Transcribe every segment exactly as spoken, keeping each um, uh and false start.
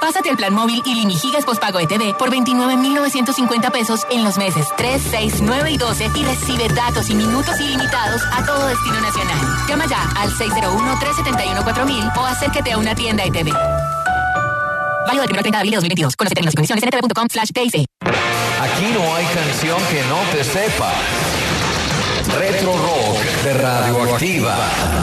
Pásate al plan móvil Ilimigigas postpago E T V por veintinueve mil novecientos cincuenta pesos en los meses tres, seis, nueve y doce y recibe datos y minutos ilimitados a todo destino nacional. Llama ya al seis cero uno, tres siete uno, cuatro mil o acércate a una tienda E T V. Válido del primero al treinta de abril de dos mil veintidós. Conoce términos y condiciones en e t v punto com slash T I C. Aquí no hay canción que no te sepa. Retro Rock de Radioactiva.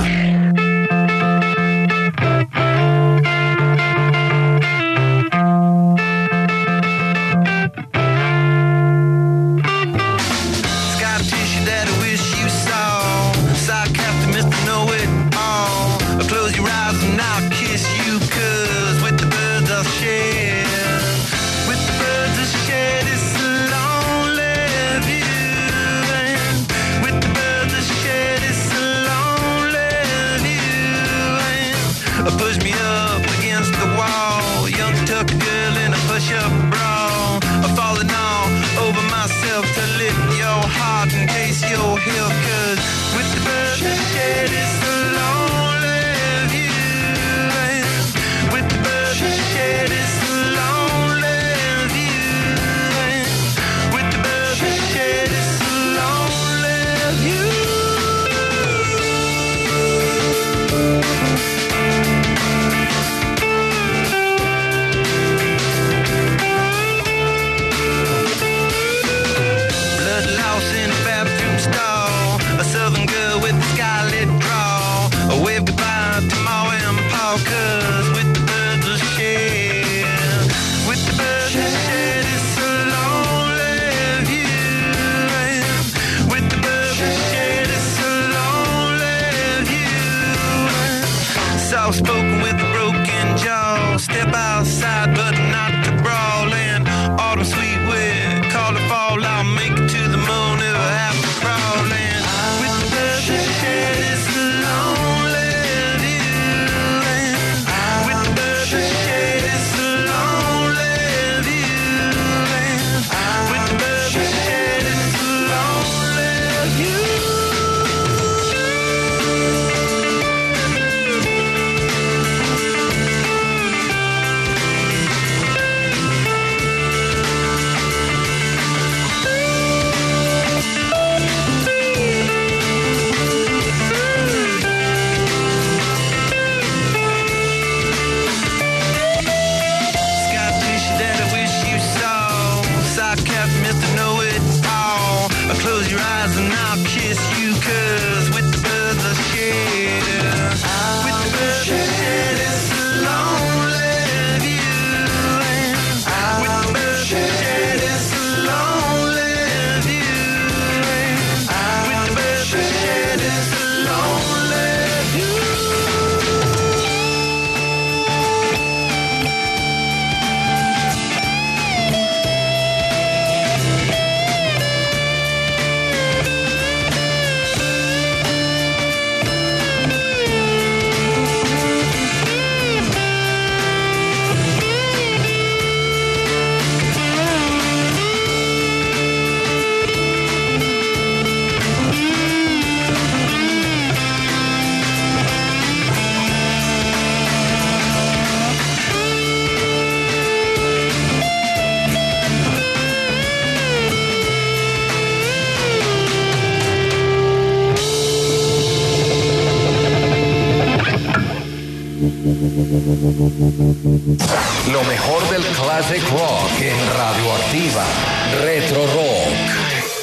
Lo mejor del classic rock en Radioactiva. Retro Rock.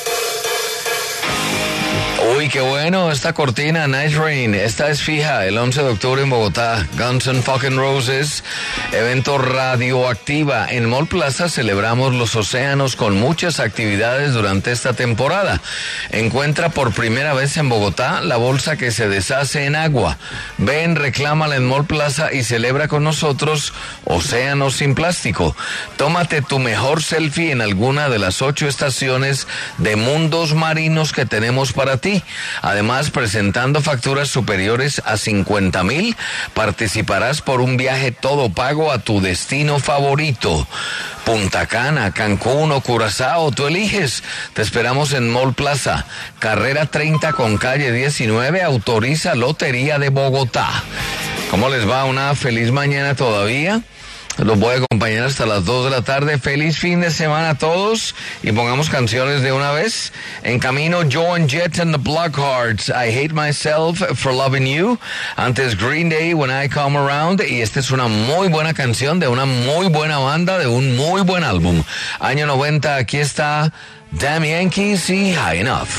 Uy, qué bueno esta cortina, Nice Rain. Esta es fija, el once de octubre en Bogotá. Guns N' Fucking Roses, evento Radioactiva. En Mall Plaza celebramos los océanos con muchas actividades durante esta temporada. Encuentra por primera vez en Bogotá la bolsa que se deshace en agua. Ven, reclámala en Mall Plaza y celebra con nosotros Océanos sin Plástico. Tómate tu mejor selfie en alguna de las ocho estaciones de mundos marinos que tenemos para ti. Además, presentando facturas superiores a cincuenta mil, participarás por un viaje todo pago a tu destino favorito. Punta Cana, Cancún o Curazao, tú eliges. Te esperamos en Mall Plaza, carrera treinta con calle diecinueve, autoriza Lotería de Bogotá. ¿Cómo les va? Una feliz mañana todavía. Los voy a acompañar hasta las dos de la tarde. Feliz fin de semana a todos y pongamos canciones de una vez. En camino, Joan Jett and the Blackhearts, I Hate Myself for Loving You. Antes, Green Day, When I Come Around. Y esta es una muy buena canción de una muy buena banda, de un muy buen álbum. Año noventa, aquí está Damn Yankees y High Enough.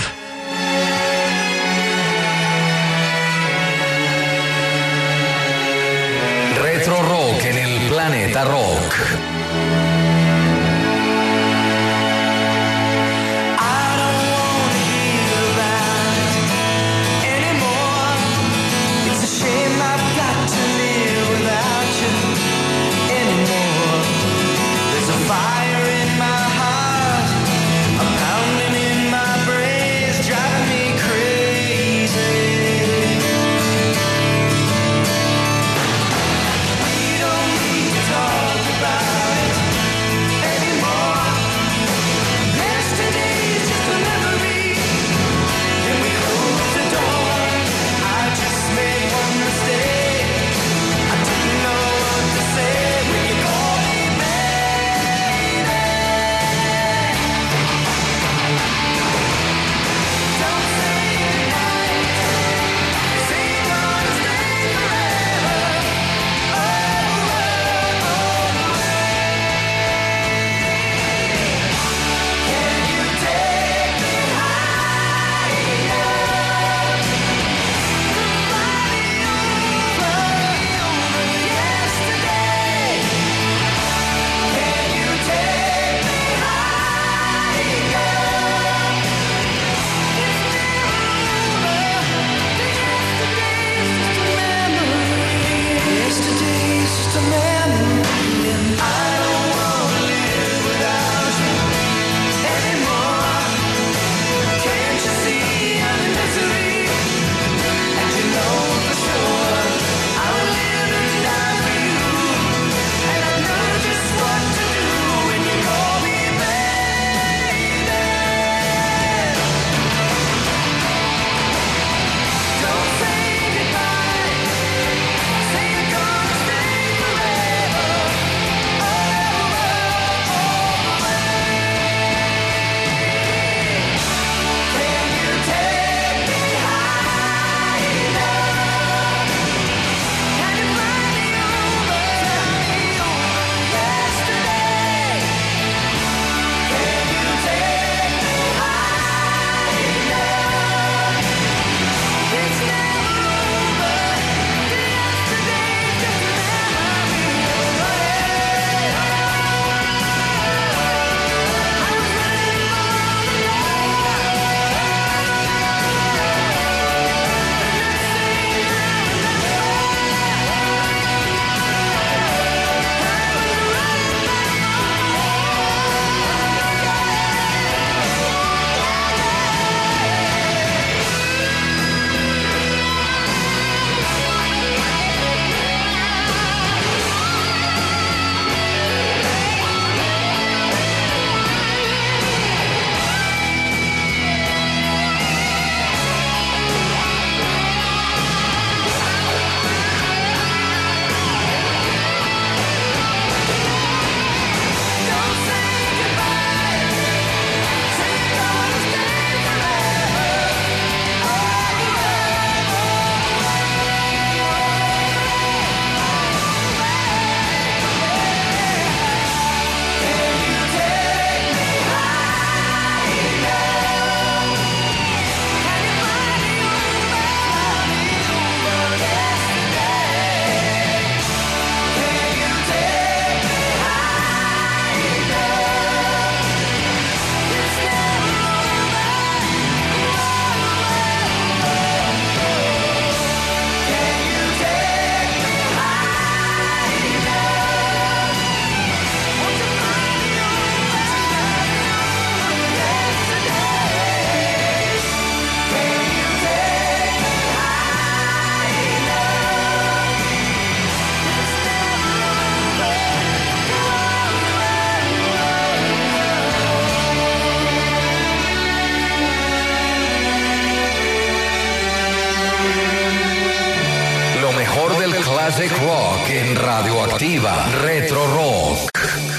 Retro Rock en el Planeta Rock. About it. Classic Rock en Radioactiva. Retro Rock.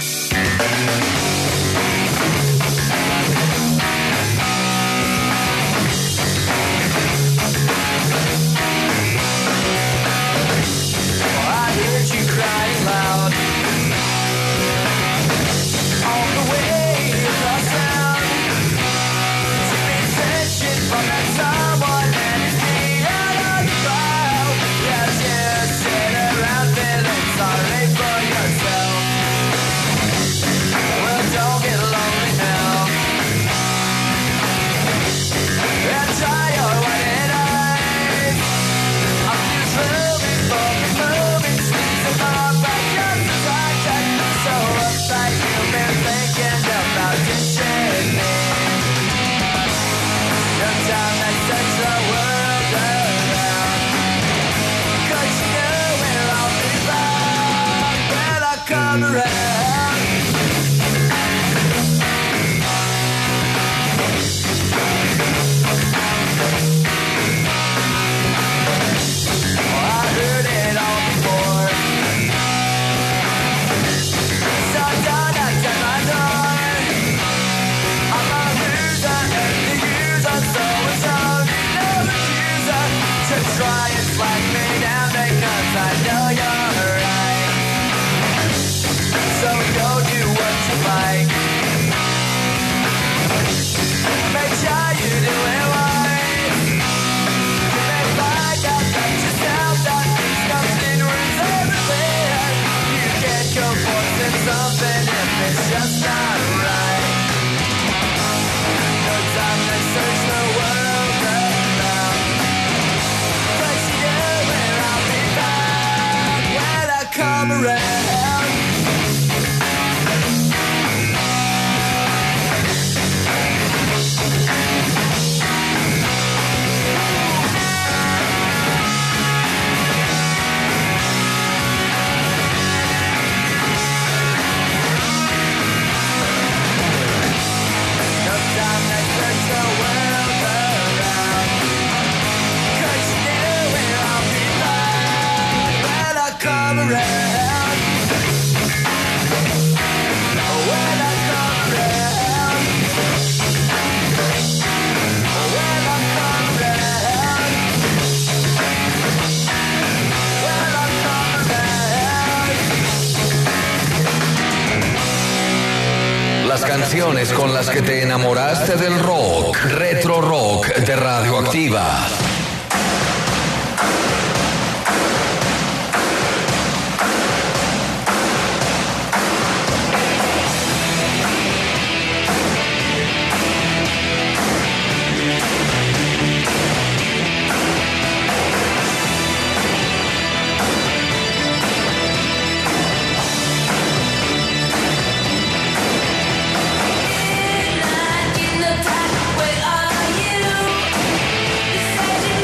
Las canciones con las que te enamoraste del rock. Retro Rock de Radioactiva. Where are you? You said you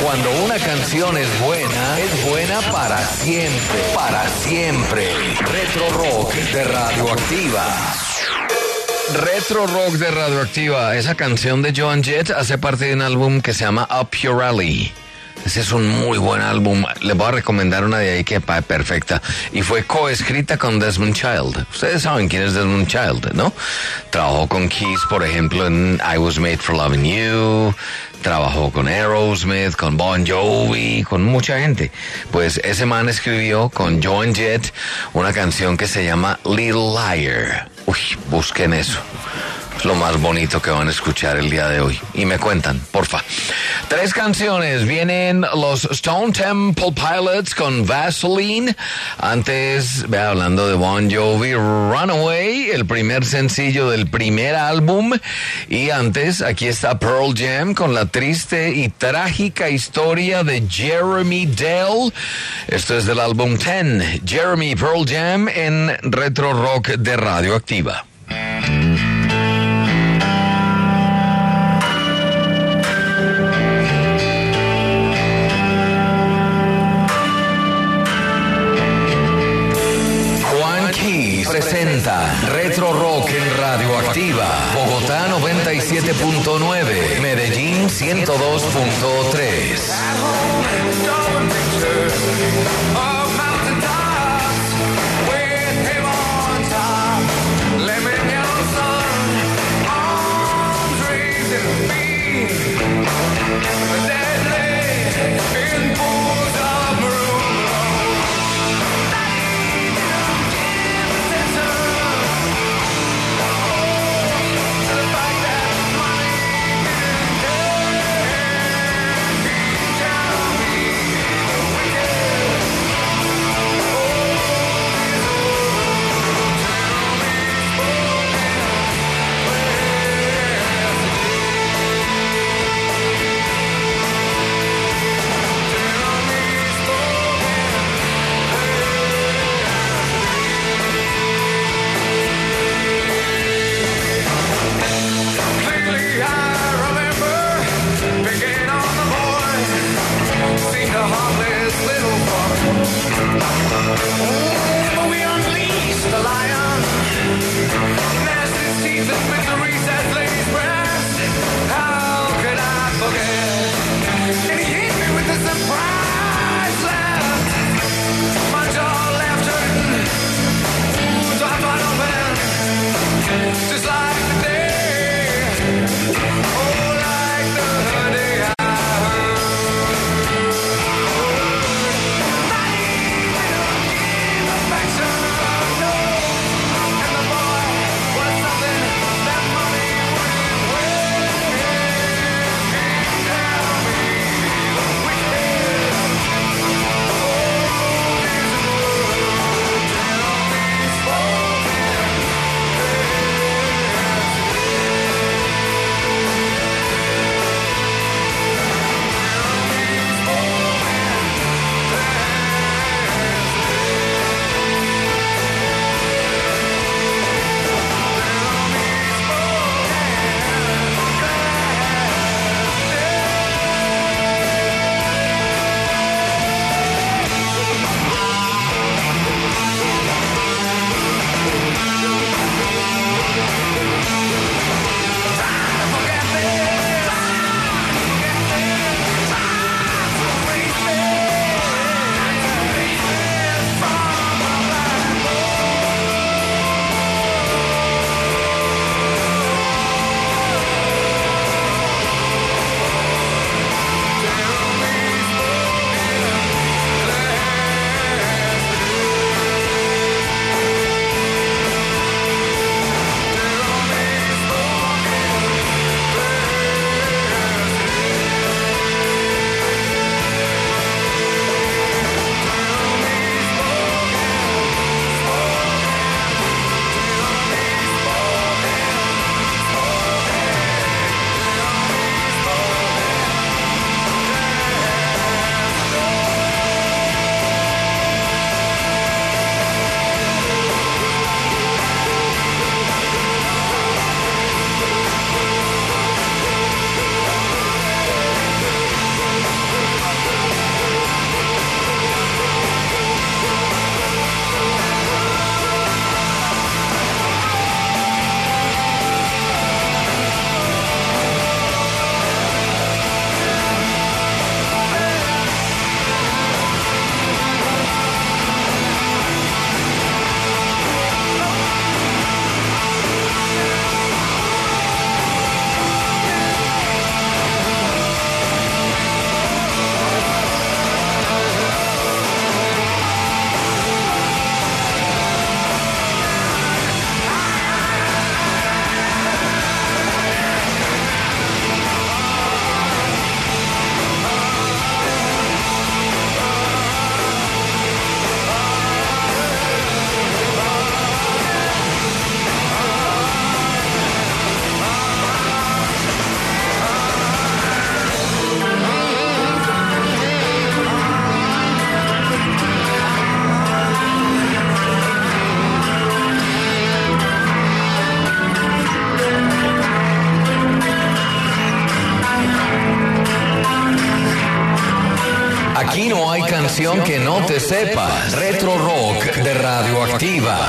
cuando una canción es buena, es buena para siempre, para siempre. Retro Rock de Radioactiva. Retro Rock de Radioactiva. Esa canción de Joan Jett hace parte de un álbum que se llama Up Your Alley. Ese es un muy buen álbum. Les voy a recomendar una de ahí que es perfecta. Y fue coescrita con Desmond Child. Ustedes saben quién es Desmond Child, ¿no? Trabajó con Kiss, por ejemplo, en I Was Made for Loving You. Trabajó con Aerosmith, con Bon Jovi, con mucha gente. Pues ese man escribió con Joan Jett una canción que se llama Little Liar. Uy, busquen eso. Es lo más bonito que van a escuchar el día de hoy. Y me cuentan, porfa. Tres canciones. Vienen los Stone Temple Pilots con Vaseline. Antes, ve hablando de Bon Jovi, Runaway, el primer sencillo del primer álbum. Y antes, aquí está Pearl Jam con la triste y trágica historia de Jeremy Dell. Esto es del álbum diez. Jeremy Pearl Jam en Retro Rock de Radioactiva. Presenta Retro Rock en Radioactiva. Bogotá noventa y siete punto nueve, Medellín ciento dos punto tres. Aquí no hay canción que no te sepas. Retro Rock de Radioactiva.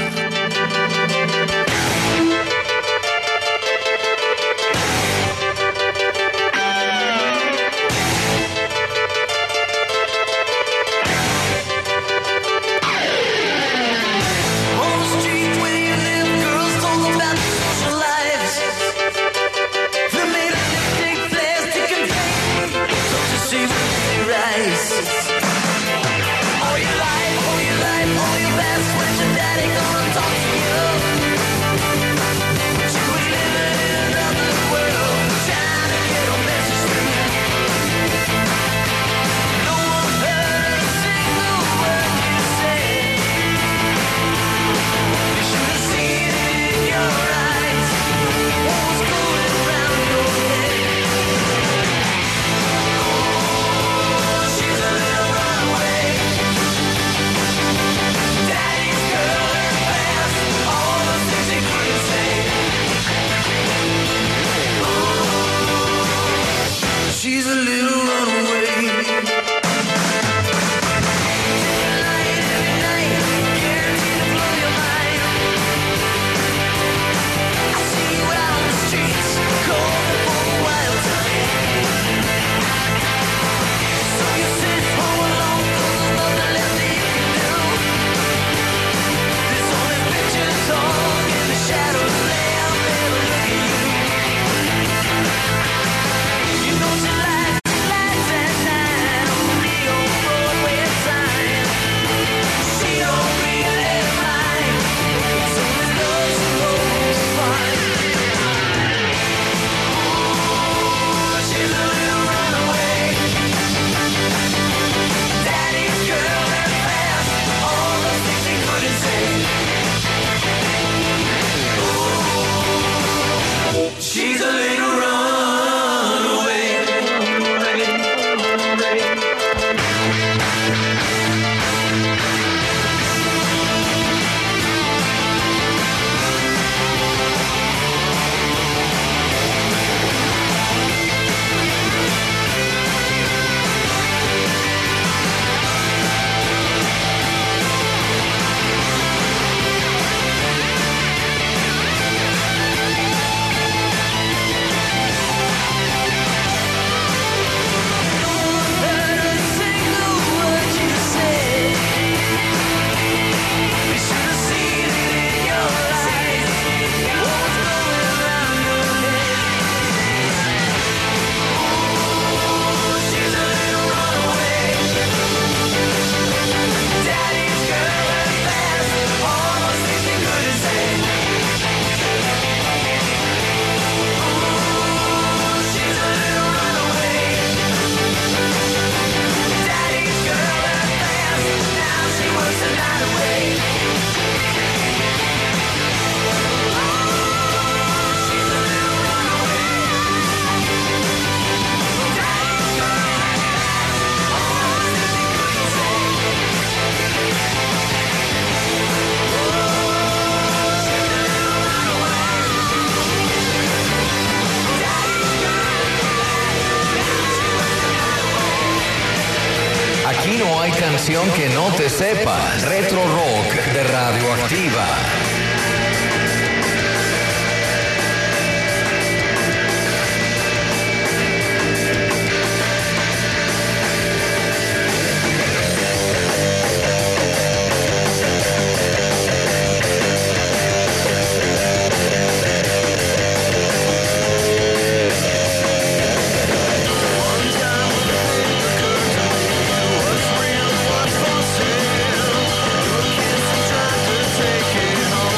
Canción que no te sepas. Retro Rock de Radioactiva. Take it home.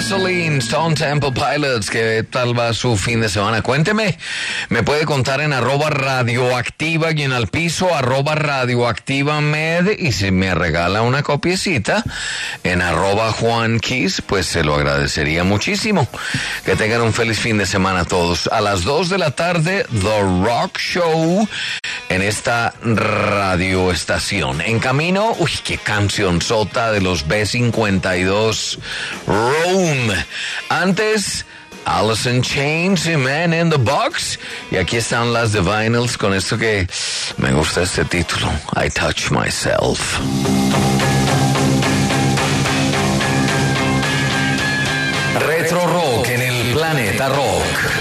Gasoline, Stone Temple Pilots. ¿Qué tal va su fin de semana? Cuénteme. Me puede contar en arroba radioactiva y en al piso arroba radioactiva med. Y si me regala una copiecita en arroba Juan Kiss, pues se lo agradecería muchísimo. Que tengan un feliz fin de semana todos. A las dos de la tarde, The Rock Show en esta radioestación. En camino, uy, qué canción sota de los B cincuenta y dos, Rome. Antes, Alice in Chains y Man in the Box. Y aquí están las The Vinyls con esto que me gusta este título, I Touch Myself. Retro Rock en el Planeta Rock.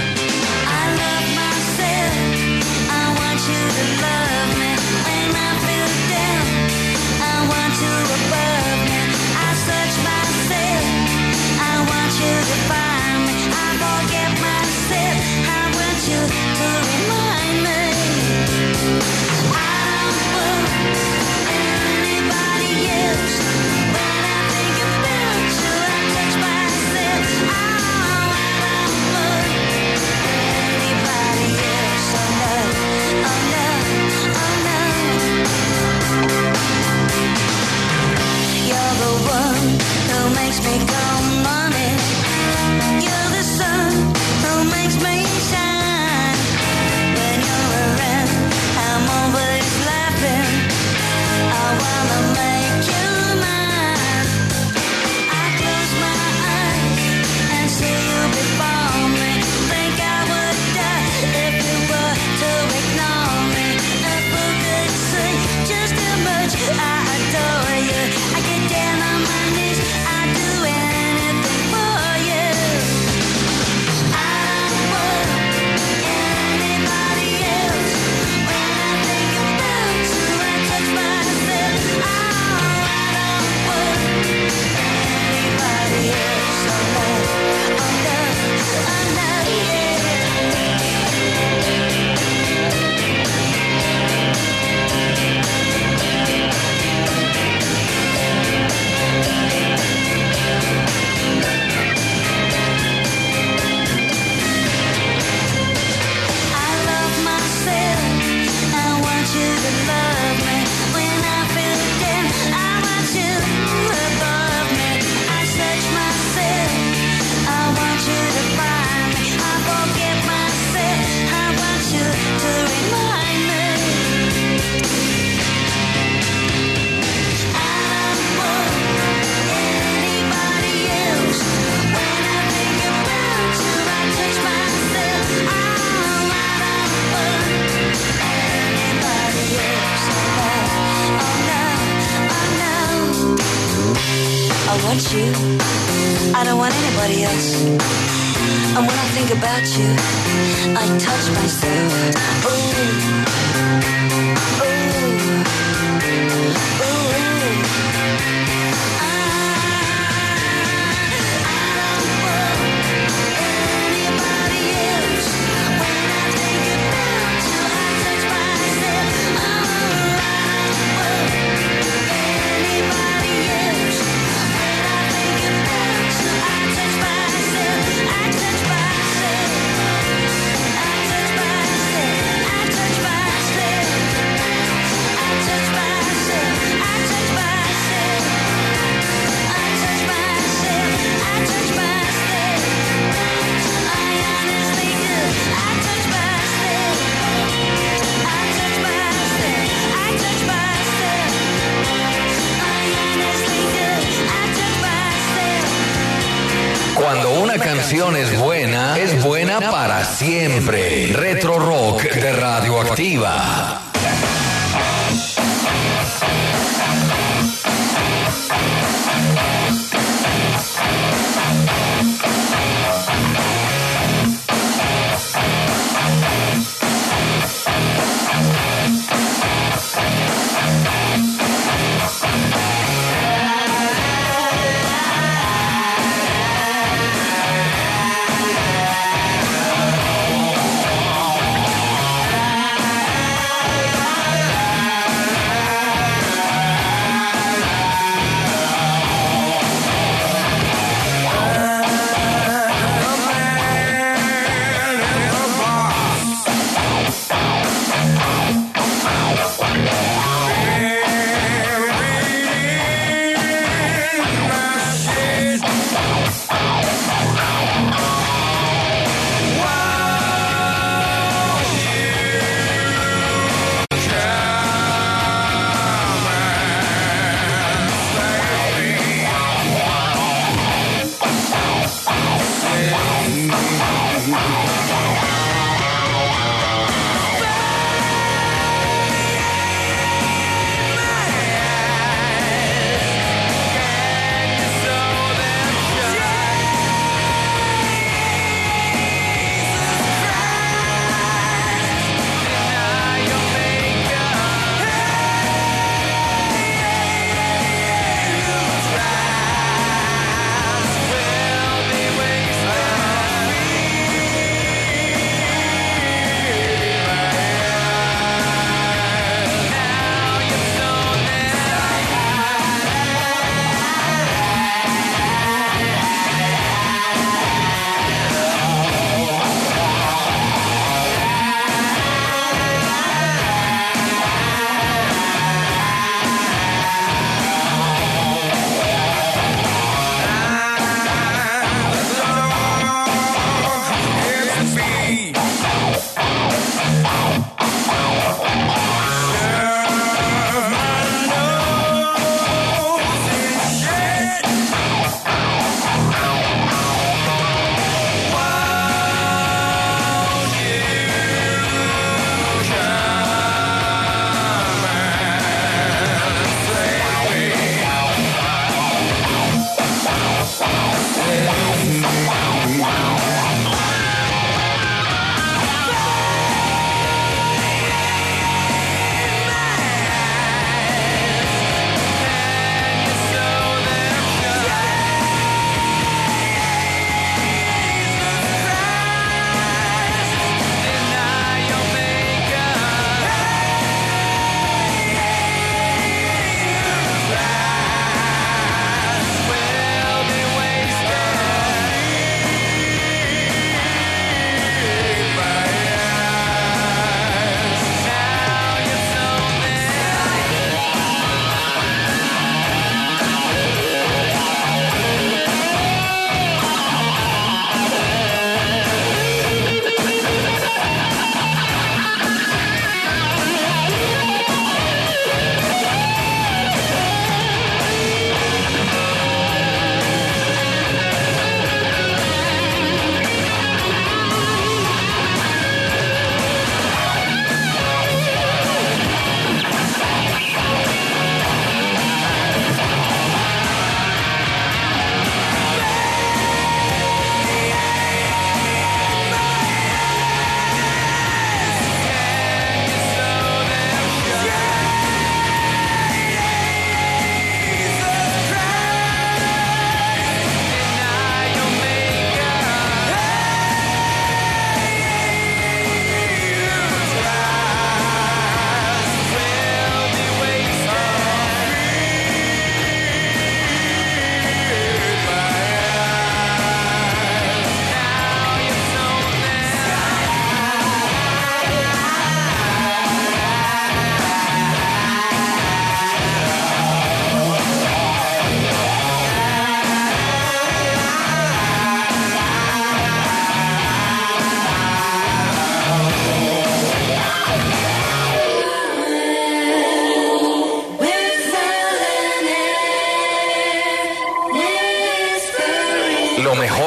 I don't want anybody else. And when I think about you, I touch myself. Ooh, ooh, ooh. I, I don't want anybody else. When I think about you, I touch myself. Oh, I don't want anybody else. When I think about you, I touch myself. I touch myself. I touch myself. I touch myself. I touch myself. I touch myself. I touch myself. I touch myself. I honestly do. I touch myself. I touch myself. I touch myself. I honestly do. I touch myself. Cuando una canción es buena, es buena para siempre. Retro Rock de Radioactiva.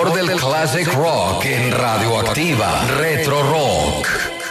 mejor del classic rock en Radioactiva Retro Rock.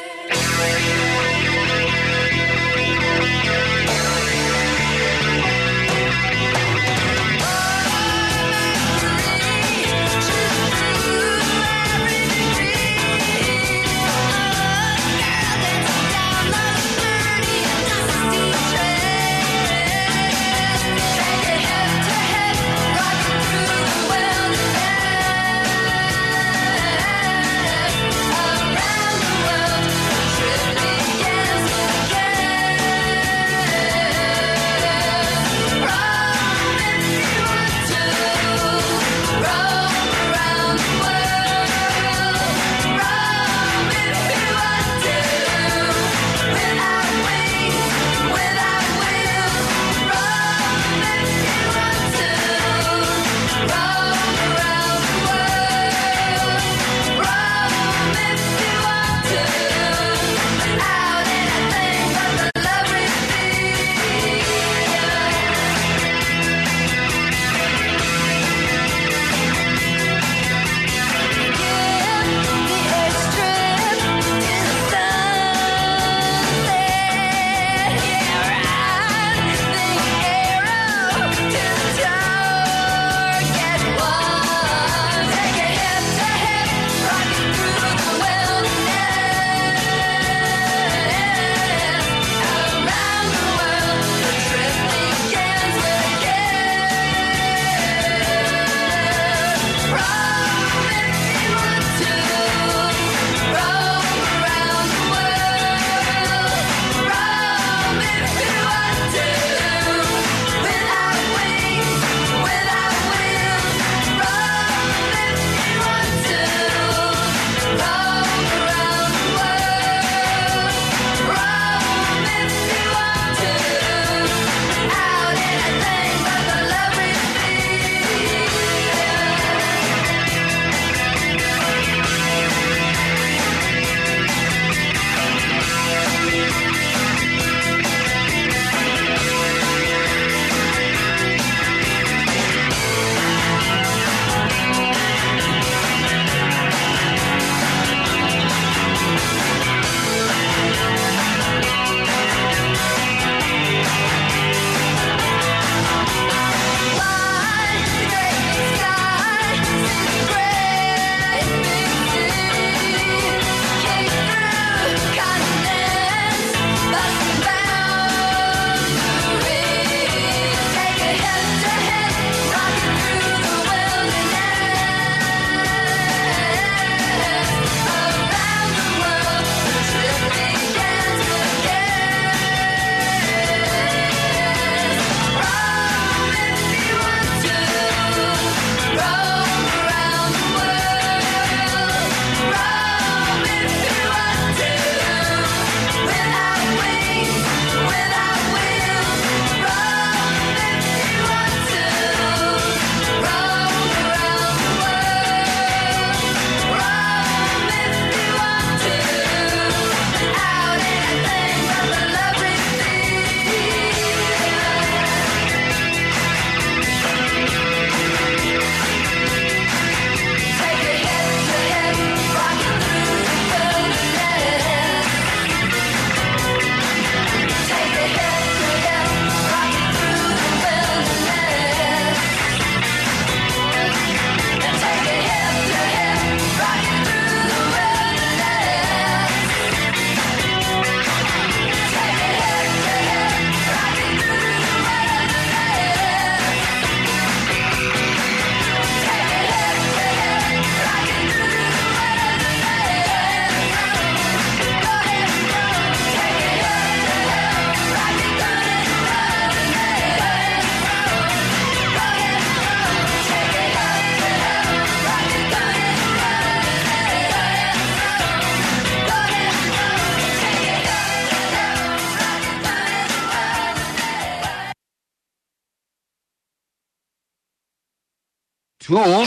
Uf.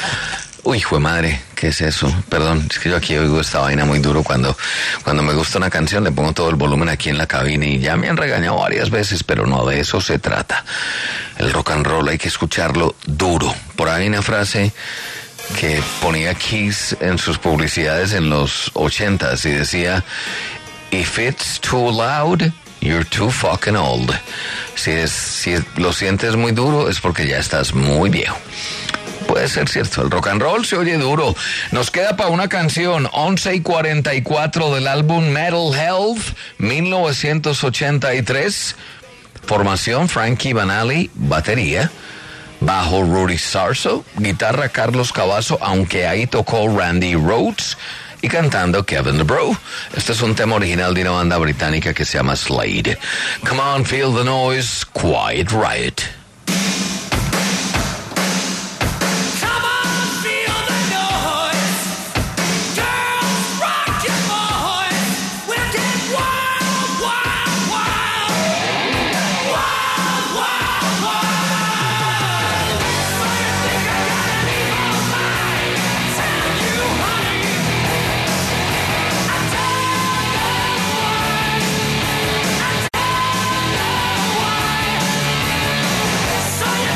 Uy, jue madre, ¿qué es eso? Perdón, es que yo aquí oigo esta vaina muy duro cuando, cuando me gusta una canción, le pongo todo el volumen aquí en la cabina y ya me han regañado varias veces, pero no de eso se trata. El rock and roll hay que escucharlo duro. Por ahí una frase que ponía Kiss en sus publicidades en los ochentas y decía, if it's too loud, you're too fucking old. Si, es, si lo sientes muy duro es porque ya estás muy viejo. Puede ser cierto, el rock and roll se oye duro. Nos queda para una canción, once y cuarenta y cuatro del álbum Metal Health, mil novecientos ochenta y tres. Formación Frankie Banali, batería. Bajo Rudy Sarzo, guitarra Carlos Cavazo, aunque ahí tocó Randy Rhoads. Y cantando Kevin DeBro. Este es un tema original de una banda británica que se llama Slade. Come on, feel the noise, Quiet Riot. So you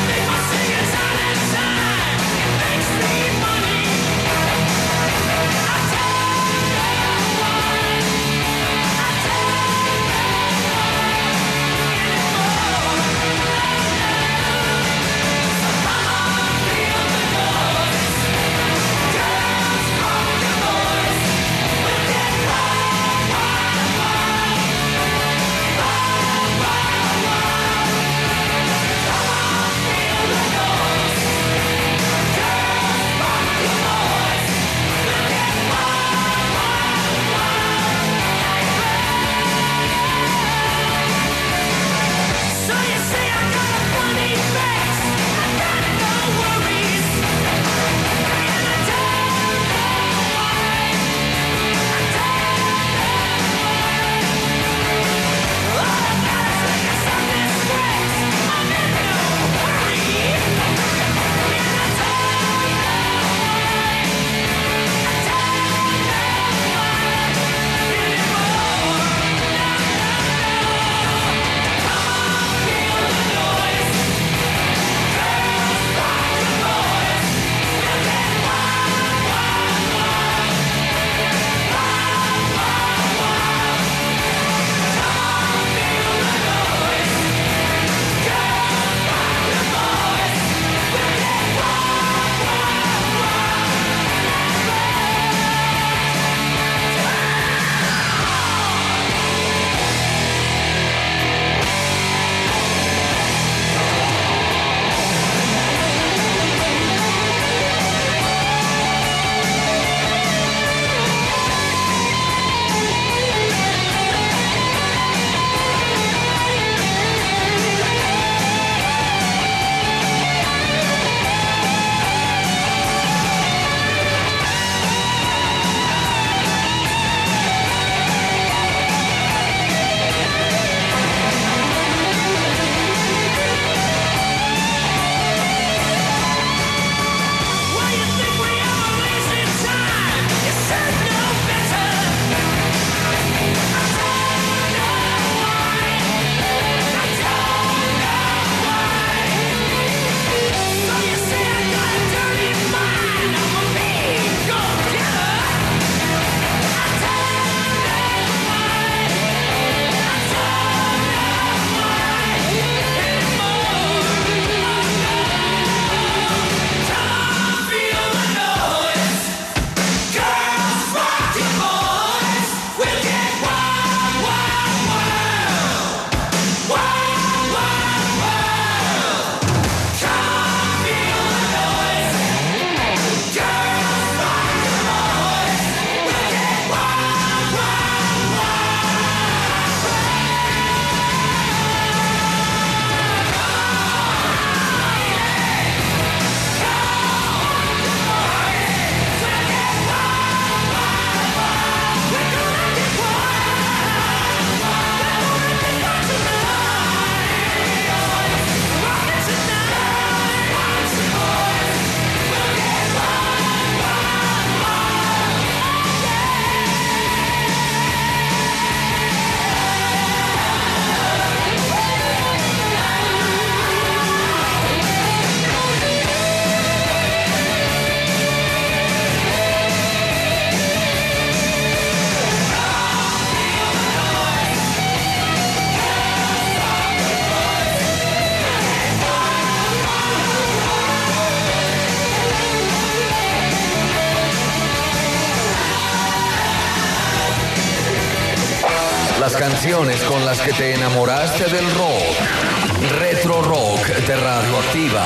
canciones con las que te enamoraste del rock. Retro Rock de Radioactiva.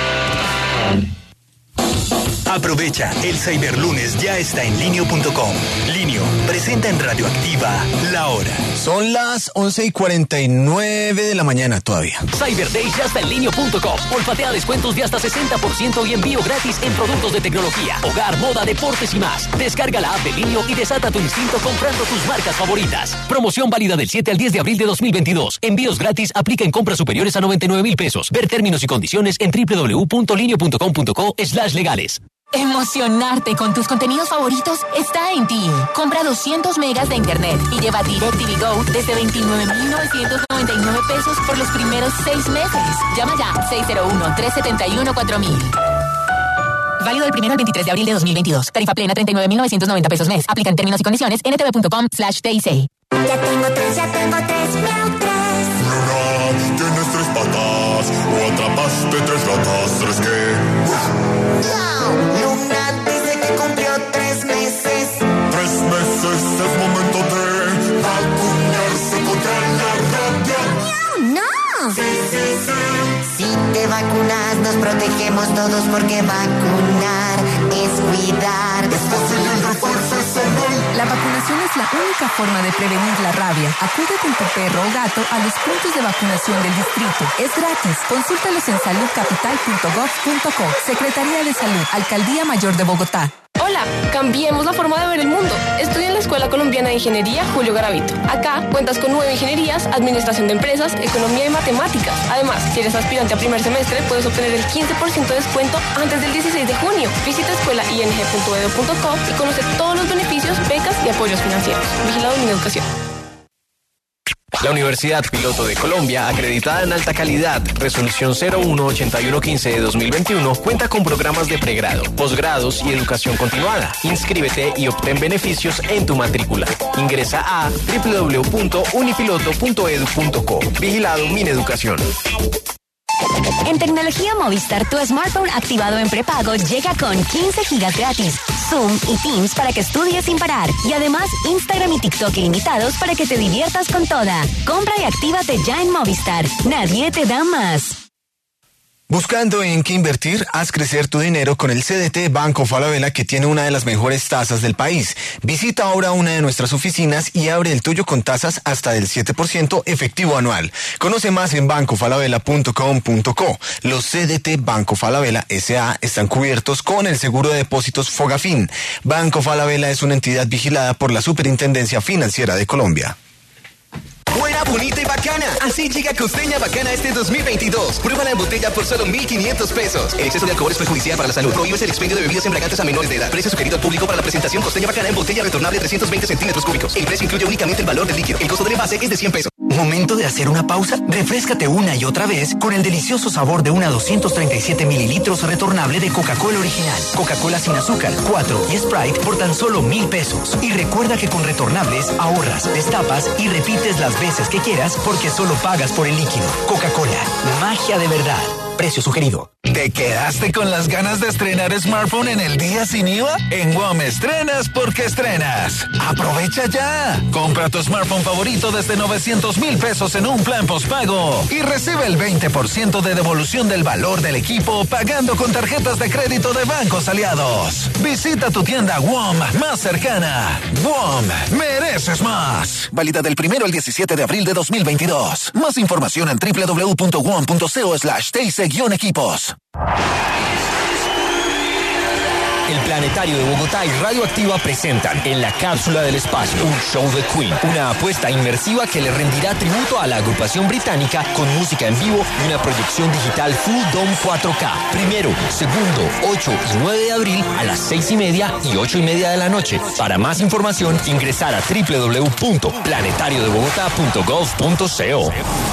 Aprovecha, el Cyberlunes ya está en linio punto com. Linio presenta en Radioactiva la hora. Son las once y cuarenta y nueve de la mañana todavía. Cyber Day ya está en linio punto com. Olfatea descuentos de hasta sesenta por ciento y envío gratis en productos de tecnología, hogar, moda, deportes y más. Descarga la app de Linio y desata tu instinto comprando tus marcas favoritas. Promoción válida del siete al diez de abril de dos mil veintidós. Envíos gratis, aplica en compras superiores a noventa y nueve mil pesos. Ver términos y condiciones en doble u doble u doble u punto linio punto com punto co slash legales. Emocionarte con tus contenidos favoritos está en ti. Compra doscientos megas de internet y lleva DirecTV Go desde veintinueve mil novecientos noventa y nueve pesos por los primeros seis meses. Llama ya seis cero uno, tres siete uno, cuatro mil. Válido del primero al veintitrés de abril de dos mil veintidós. Tarifa plena treinta y nueve mil novecientos noventa pesos mes. Aplican términos y condiciones en ntv punto com slash T I C. Ya tengo tres, ya tengo tres, miau, tres. Luna, tienes tres patas, o atrapaste tres ratas, tres que... Luna dice que cumplió tres meses. Tres meses es momento de vacunarse contra la rabia. ¡No! Sí, sí, sí. Si te vacunas, nos protegemos todos porque vacunar es cuidar. Es fácil y el refuerzo es anual. La vacunación es la única forma de prevenir la rabia. Acude con tu perro o gato a los puntos de vacunación del distrito. Es gratis. Consúltalos en salud capital punto gov punto co. Secretaría de Salud, Alcaldía Mayor de Bogotá. Hola, cambiemos la forma de ver el mundo. Estudia en la Escuela Colombiana de Ingeniería Julio Garavito. Acá cuentas con nueve ingenierías, administración de empresas, economía y matemáticas. Además, si eres aspirante a primer semestre, puedes obtener el quince por ciento de descuento antes del dieciséis de junio. Visita escuela i n g punto e d u punto co y conoce todos los beneficios, becas y apoyos financieros. Vigilado Mineducación. La Universidad Piloto de Colombia, acreditada en alta calidad, resolución cero uno ochenta y uno quince de dos mil veintiuno, cuenta con programas de pregrado, posgrados y educación continuada. Inscríbete y obtén beneficios en tu matrícula. Ingresa a doble u doble u doble u punto unipiloto punto e d u punto co. Vigilado Mineducación. En Tecnología Movistar, tu smartphone activado en prepago llega con quince gigas gratis, Zoom y Teams para que estudies sin parar. Y además, Instagram y TikTok ilimitados para que te diviertas con toda. Compra y actívate ya en Movistar. Nadie te da más. Buscando en qué invertir, haz crecer tu dinero con el C D T Banco Falabella, que tiene una de las mejores tasas del país. Visita ahora una de nuestras oficinas y abre el tuyo con tasas hasta del siete por ciento efectivo anual. Conoce más en banco falabella punto com punto co. Los C D T Banco Falabella S A están cubiertos con el seguro de depósitos Fogafín. Banco Falabella es una entidad vigilada por la Superintendencia Financiera de Colombia. Buena, bonita y bacana. Así llega Costeña Bacana este dos mil veintidós. Pruébala en botella por solo mil quinientos pesos. El exceso de alcohol es perjudicial para la salud. Prohíbes el expendio de bebidas embriagantes a menores de edad. Precio sugerido al público para la presentación Costeña Bacana en botella retornable trescientos veinte centímetros cúbicos. El precio incluye únicamente el valor del líquido. El costo del envase es de cien pesos. Momento de hacer una pausa. Refréscate una y otra vez con el delicioso sabor de una doscientos treinta y siete mililitros retornable de Coca-Cola original. Coca-Cola sin azúcar, cuatro y Sprite por tan solo mil pesos. Y recuerda que con retornables ahorras, destapas y repites las veces que quieras porque solo pagas por el líquido. Coca-Cola, magia de verdad. Precio sugerido. ¿Te quedaste con las ganas de estrenar smartphone en el día sin I V A? En WOM estrenas porque estrenas. ¡Aprovecha ya! Compra tu smartphone favorito desde novecientos mil pesos en un plan postpago y recibe el veinte por ciento de devolución del valor del equipo pagando con tarjetas de crédito de bancos aliados. Visita tu tienda WOM más cercana. WOM, mereces más. Válida del primero al diecisiete de abril de dos mil veintidós. Más información en doble u doble u doble u punto wom punto co slash T I C equipos. El Planetario de Bogotá y Radioactiva presentan En la Cápsula del Espacio, un show de Queen, una apuesta inmersiva que le rendirá tributo a la agrupación británica con música en vivo y una proyección digital Full Dome cuatro K. Primero, segundo, ocho y nueve de abril a las seis y media y ocho y media de la noche. Para más información, ingresar a doble u doble u doble u punto planetario de bogotá punto gov punto co.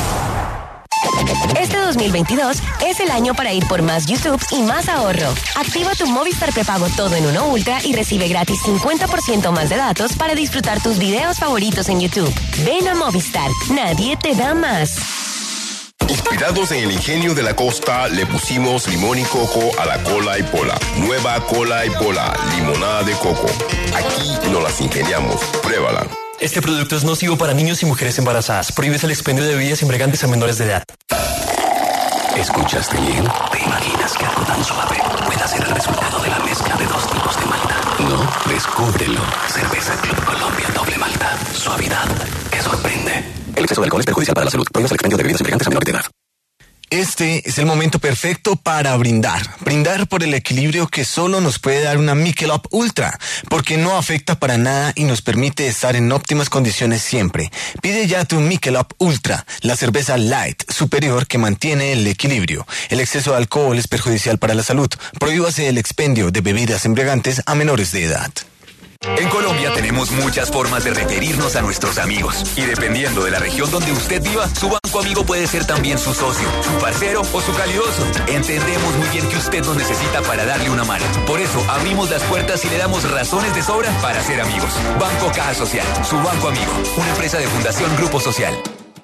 Este dos mil veintidós es el año para ir por más YouTube y más ahorro. Activa tu Movistar prepago todo en uno Ultra y recibe gratis cincuenta por ciento más de datos para disfrutar tus videos favoritos en YouTube. Ven a Movistar, nadie te da más. Inspirados en el ingenio de la costa, le pusimos limón y coco a la cola y pola. Nueva cola y pola, limonada de coco. Aquí nos las ingeniamos. Pruébala. Este producto es nocivo para niños y mujeres embarazadas. Prohíbes el expendio de bebidas embriagantes a menores de edad. ¿Escuchaste bien? ¿Te imaginas que algo tan suave pueda ser el resultado de la mezcla de dos tipos de malta? No, descúbrelo. Cerveza Club Colombia Doble Malta. Suavidad que sorprende. El exceso de alcohol es perjudicial para la salud. Prohíbes el expendio de bebidas embriagantes a menores de edad. Este es el momento perfecto para brindar. Brindar por el equilibrio que solo nos puede dar una Michelob Ultra, porque no afecta para nada y nos permite estar en óptimas condiciones siempre. Pide ya tu Michelob Ultra, la cerveza light superior que mantiene el equilibrio. El exceso de alcohol es perjudicial para la salud. Prohíbase el expendio de bebidas embriagantes a menores de edad. En Colombia tenemos muchas formas de referirnos a nuestros amigos. Y dependiendo de la región donde usted viva, su banco amigo puede ser también su socio, su parcero o su calidoso. Entendemos muy bien que usted nos necesita para darle una mano. Por eso abrimos las puertas y le damos razones de sobra para ser amigos. Banco Caja Social, su banco amigo. Una empresa de Fundación Grupo Social.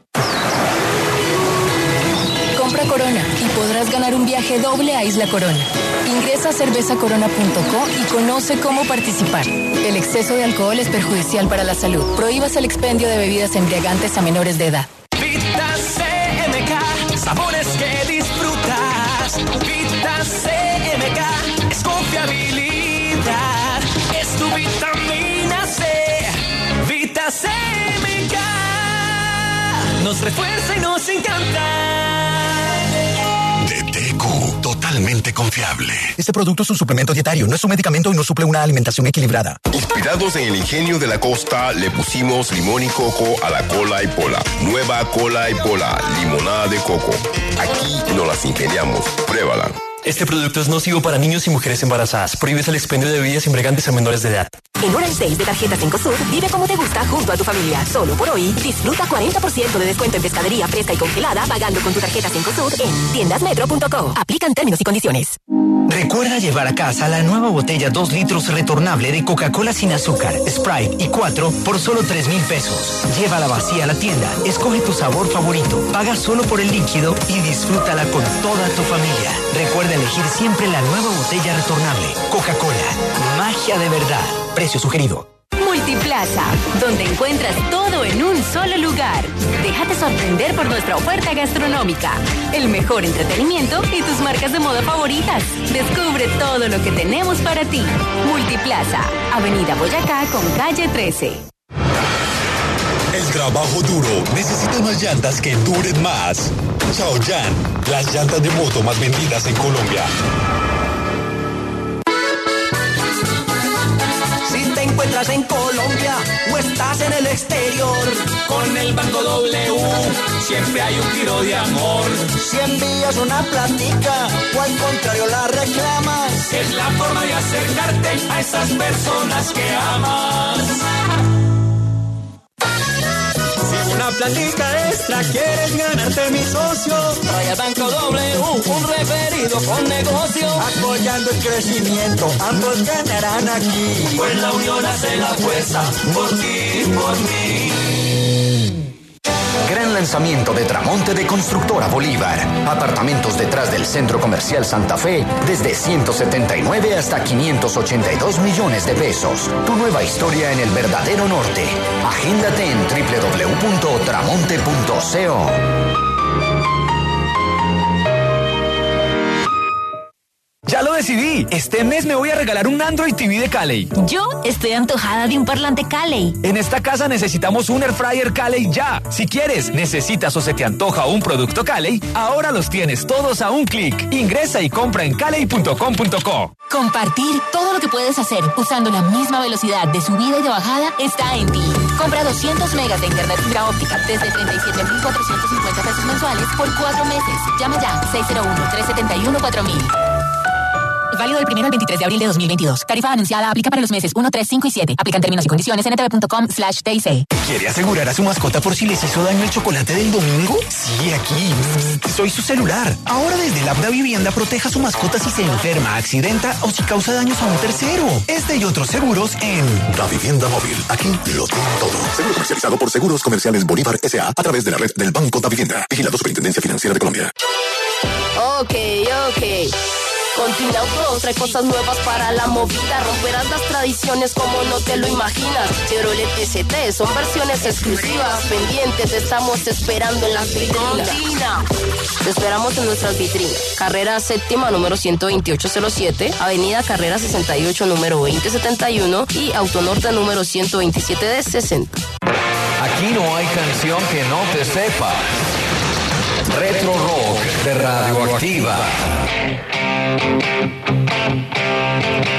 Compra Corona y podrás ganar un viaje doble a Isla Corona. Ingresa a cerveza corona punto co y conoce cómo participar. El exceso de alcohol es perjudicial para la salud. Prohíbas el expendio de bebidas embriagantes a menores de edad. Vita C M K, sabores que disfrutas. Vita C M K, es confiabilidad. Es tu vitamina C. Vita C M K, nos refuerza y nos encanta. De T Q, totalmente confiable. Este producto es un suplemento dietario, no es un medicamento y no suple una alimentación equilibrada. Inspirados en el ingenio de la costa, le pusimos limón y coco a la cola y pola. Nueva cola y pola, limonada de coco. Aquí nos las ingeniamos. Pruébala. Este producto es nocivo para niños y mujeres embarazadas. Prohíbes el expendio de bebidas embriagantes a menores de edad. En Hora seis de Tarjeta cinco Sur, vive como te gusta junto a tu familia. Solo por hoy, disfruta cuarenta por ciento de descuento en pescadería fresca y congelada pagando con tu tarjeta cinco Sur en tiendas metro punto co. Aplican términos y condiciones. Recuerda llevar a casa la nueva botella dos litros retornable de Coca-Cola sin azúcar, Sprite y cuatro por solo tres mil pesos. Llévala vacía a la tienda, escoge tu sabor favorito, paga solo por el líquido y disfrútala con toda tu familia. Recuerda elegir siempre la nueva botella retornable. Coca-Cola, magia de verdad. Precio sugerido. Multiplaza, donde encuentras todo en un solo lugar. Déjate sorprender por nuestra oferta gastronómica, el mejor entretenimiento y tus marcas de moda favoritas. Descubre todo lo que tenemos para ti. Multiplaza, Avenida Boyacá con calle trece. El trabajo duro necesita unas llantas que duren más. Chaoyan, las llantas de moto más vendidas en Colombia. Si te encuentras en Colombia o estás en el exterior, con el Banco W siempre hay un giro de amor. Si envías una plática o al contrario la reclamas, es la forma de acercarte a esas personas que amas. Una plática extra, quieres ganarte mi socio. Trae al Banco W un referido con negocio. Apoyando el crecimiento, ambos ganarán aquí. Pues la unión hace la fuerza, por ti, por mí. Gran lanzamiento de Tramonte de Constructora Bolívar. Apartamentos detrás del Centro Comercial Santa Fe desde ciento setenta y nueve hasta quinientos ochenta y dos millones de pesos. Tu nueva historia en el verdadero norte. Agéndate en doble u doble u doble u punto tramonte punto co. Ya lo decidí. Este mes me voy a regalar un Android T V de Caley. Yo estoy antojada de un parlante Caley. En esta casa necesitamos un Air Fryer Caley ya. Si quieres, necesitas o se te antoja un producto Caley, ahora los tienes todos a un clic. Ingresa y compra en caley punto com punto co. Compartir todo lo que puedes hacer usando la misma velocidad de subida y de bajada está en ti. Compra doscientos megas de internet fibra óptica desde treinta y siete mil cuatrocientos cincuenta pesos mensuales por cuatro meses. Llama ya seis cero uno, tres siete uno, cuatro mil. Válido del primero al veintitrés de abril de dos mil veintidós. Tarifa anunciada aplica para los meses uno, tres, cinco y siete. Aplican términos y condiciones en n t v punto com slash t i c. ¿Quiere asegurar a su mascota por si les hizo daño el chocolate del domingo? Sí, aquí. Soy su celular. Ahora desde la app de Vivienda proteja a su mascota si se enferma, accidenta o si causa daños a un tercero. Este y otros seguros en La Vivienda Móvil. Aquí lo tiene todo. Seguro comercializado por Seguros Comerciales Bolívar S A a través de la red del Banco Da Vivienda. Vigilado Superintendencia Financiera de Colombia. Ok, ok. Continental Autos trae cosas nuevas para la movida. Romperás las tradiciones como no te lo imaginas. Chevrolet S T son versiones exclusivas. Pendientes, te estamos esperando en las vitrinas. Te esperamos en nuestras vitrinas. Carrera Séptima, número ciento veintiocho cero siete. Avenida Carrera sesenta y ocho, número veinte setenta y uno. Y Autonorte, número ciento veintisiete D sesenta. Aquí no hay canción que no te sepa. Retro Rock de Radioactiva.